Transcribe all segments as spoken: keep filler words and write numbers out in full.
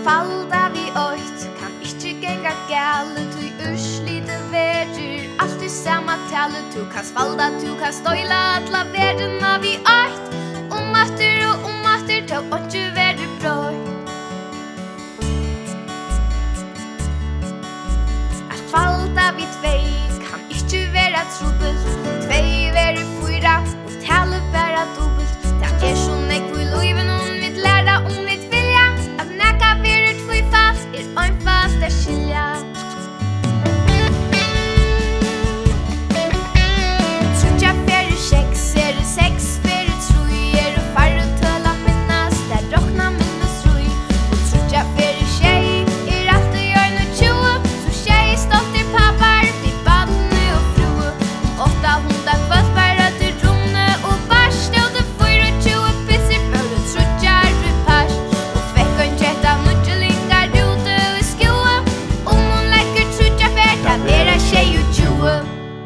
falda vi åt kan ikke genga gale du urslite verger alt i samma tale du kan falda du kan støyla atla verderna vi åt om atter og om atter to åtje verder brøy at falda vi tvei kan ikke vera trubelt tvei verder fyra og tale vera dubbelt det er så nek vi loiven om vi lærda om vi vilja at nekka verder tvei fast er ein fast er skilja Trutja fere sex er det sex fere trui er det farre tøla minnas der rokna minnas trui og trutja fere tjei er alt i hjørne tjue så tjei stolter pappar vi badne og frue åtta hundar fast bare til romne og bars stod det fyra tjue pisser møte trutja vi pars og fekk en jetta mutjelingar ute i skoa om hon lekker trutja fere ta vera tjei og tjue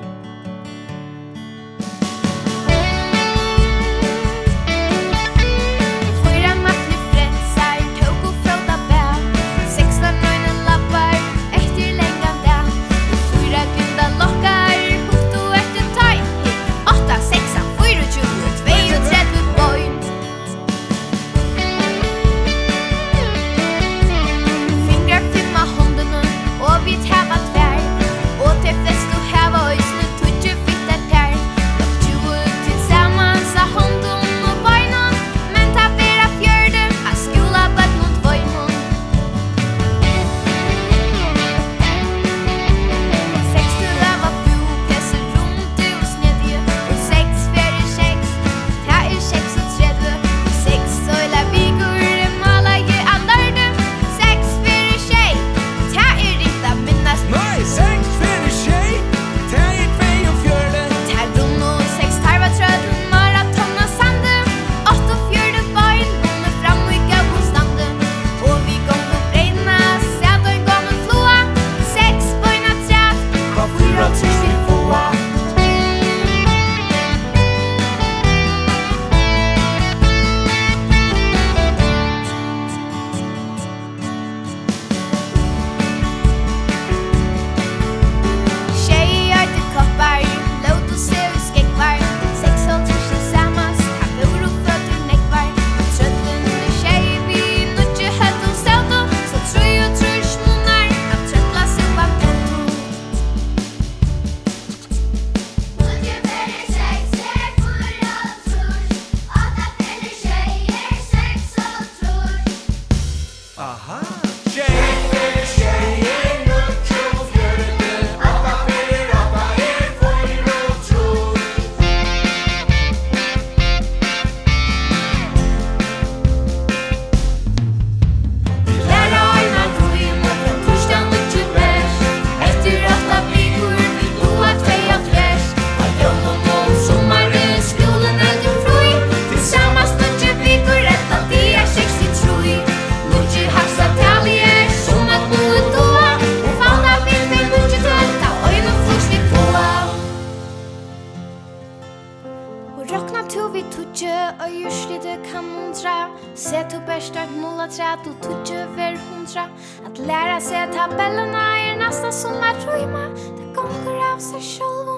Fyra matne frensar tog og fråda bär sexton röjne lappar efter längan där Fyra grinda lockar hukt och efter tajn åtta, sexan, fyra, tjugo, två och trettio boin Fingrar fimma hånden och vi täva tvär och till flest och häva ösne tutje fittar där Och tjugo tillsammans av hånden och bojnen men ta vera fjörden av skola bort mot vojnen Sex till öva bo, presser runt och snedje och sex färre sex, ta är sex och tredje och sex söjla vigor det malar ju allörde Sex färre tjej, ta är rikta minnas Nei, sex fire tjei, det er tvei og fjørde. Ta rund och sex tarva tröden maraton och sanden Åtta och fjörde bojn, vunne fram och gav hon standen Och vi gång på breina, sätt och en gång en floa Sex bojna träd, Hva fyra trus til foa. tjej är till koppar Låt oss se vi skäckvar Sex och trus tillsammans Kan vore och fötter näckvar Trötten är tjej vi nutje hött och stått Så troj och trus månar Att tröttla sig på kontor Nutje färre sex er fyra och trus åtta färre tjei er sex och trus Aha. Tjei fire tjei er nutje og fjørde. Åtta fire åtta er fyra og trus. Lära öjna rojn och från torsdag nutje bärs Efter åtta veckor vi boa tvei och tvärs Av jobben och sommaren skolan äldre froj Tillsammans nutje veckor rätta det är sextiotre Nutje hafsa talier som att boa då Och falda vid med nutje tölta öjna flux vi påa Och rockna to vi tutje och urslite kan undra Se to bästa nolla träd och tutje ver hundra Att lära sig tabellerna är nästan som att röjma Det kommer av sig själv